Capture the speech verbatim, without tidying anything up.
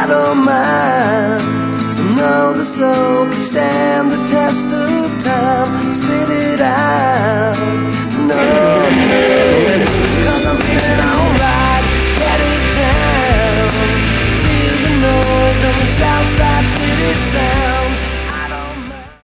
don't mind. No, the soul can stand the test of time. Spit it